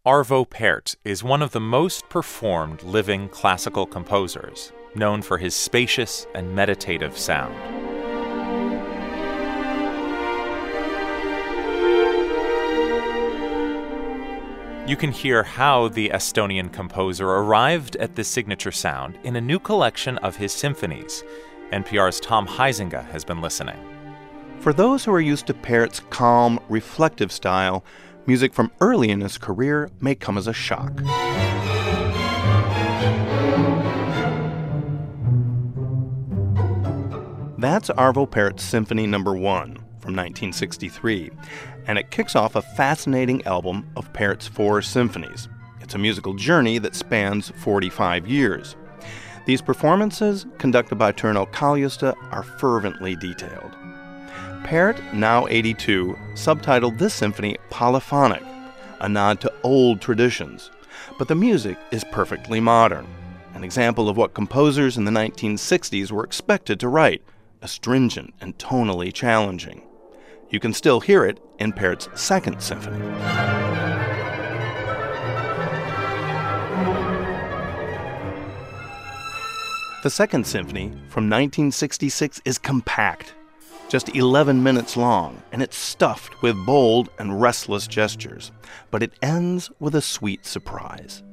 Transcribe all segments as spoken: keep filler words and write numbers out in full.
Arvo Pärt is one of the most performed living classical composers, known for his spacious and meditative sound. You can hear how the Estonian composer arrived at this signature sound in a new collection of his symphonies. N P R's Tom Huizinga has been listening. For those who are used to Pärt's calm, reflective style, music from early in his career may come as a shock. That's Arvo Pärt's Symphony Number One from nineteen sixty-three, and it kicks off a fascinating album of Pärt's four symphonies. It's a musical journey that spans forty-five years. These performances, conducted by Turno Kaljuste, are fervently detailed. Pärt, now eighty-two, subtitled this symphony Polyphonic, a nod to old traditions. But the music is perfectly modern, an example of what composers in the nineteen sixties were expected to write, astringent and tonally challenging. You can still hear it in Pärt's Second Symphony. The Second Symphony from nineteen sixty-six is compact, just eleven minutes long, and it's stuffed with bold and restless gestures. But it ends with a sweet surprise.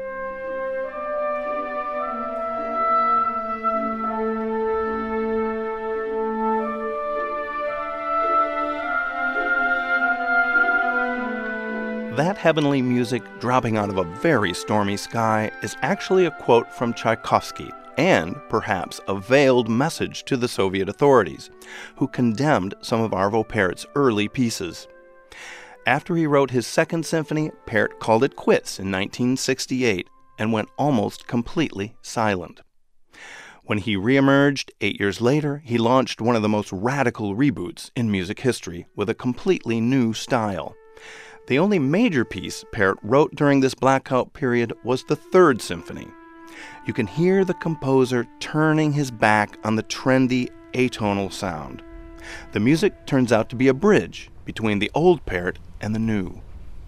That heavenly music dropping out of a very stormy sky is actually a quote from Tchaikovsky, and perhaps a veiled message to the Soviet authorities, who condemned some of Arvo Pärt's early pieces. After he wrote his Second Symphony, Pärt called it quits in nineteen sixty-eight and went almost completely silent. When he reemerged eight years later, he launched one of the most radical reboots in music history with a completely new style. The only major piece Pärt wrote during this blackout period was the Third Symphony. You can hear the composer turning his back on the trendy, atonal sound. The music turns out to be a bridge between the old Pärt and the new.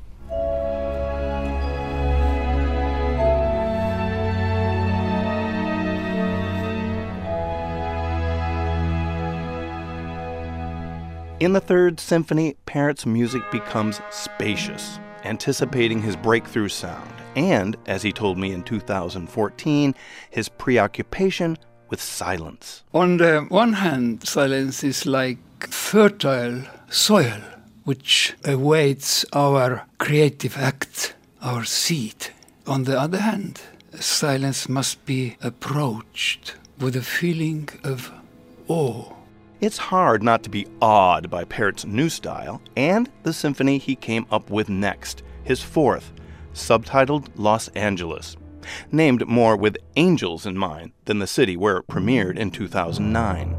In the Third Symphony, Pärt's music becomes spacious, anticipating his breakthrough sound, and, as he told me in two thousand fourteen, his preoccupation with silence. On the one hand, silence is like fertile soil, which awaits our creative act, our seed. On the other hand, silence must be approached with a feeling of awe. It's hard not to be awed by Pärt's new style and the symphony he came up with next, his fourth, subtitled Los Angeles, named more with angels in mind than the city where it premiered in two thousand nine.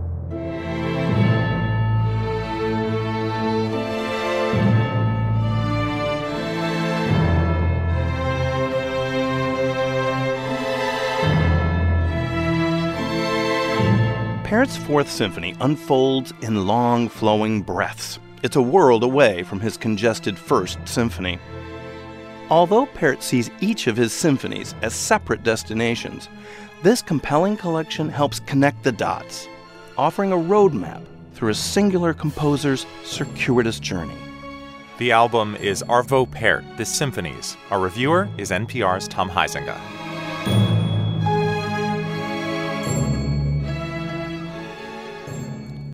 Pärt's Fourth Symphony unfolds in long, flowing breaths. It's a world away from his congested First Symphony. Although Pärt sees each of his symphonies as separate destinations, this compelling collection helps connect the dots, offering a roadmap through a singular composer's circuitous journey. The album is Arvo Pärt, The Symphonies. Our reviewer is N P R's Tom Huizinga.